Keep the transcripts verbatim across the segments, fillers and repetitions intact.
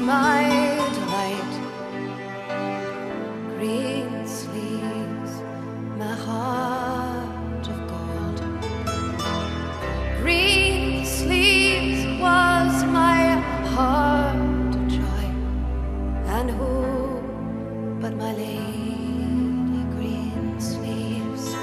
my delight. Green sleeves, my heart of gold. Green sleeves was my heart of joy. And who but my lady green sleeves?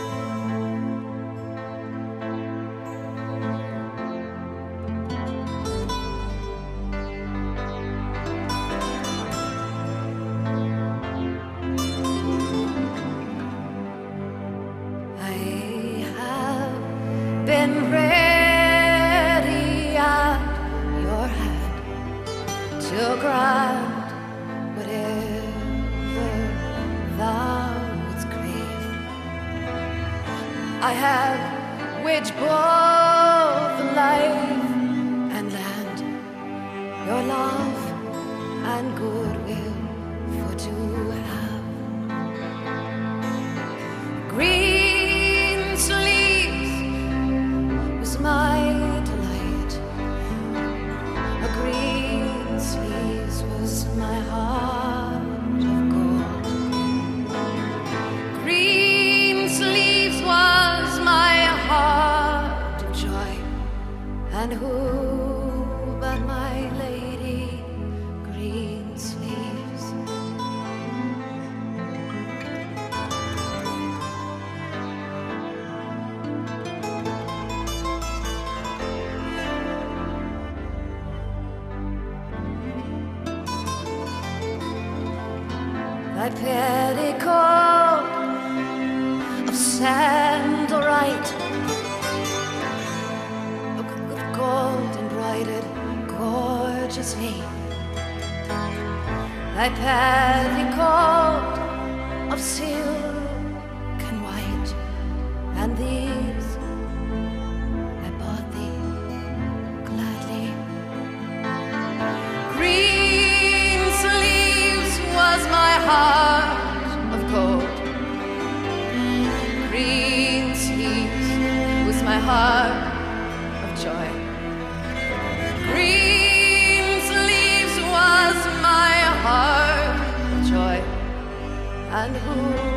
Been ready at your hand to grant whatever thou wouldst crave. I have waged both life and land, your love and goodwill for to have. Green my delight, a green sleeves was my heart of gold. Green sleeves was my heart of joy, and who but my lady green sleeves? Thy petticoat of sandalite, with gold embroidered gorgeously. Thy petticoat of silk and white, and these I bought thee gladly. Green sleeves was my heart of gold. Green sleeves was my heart of joy. Green sleeves was my heart of joy. And who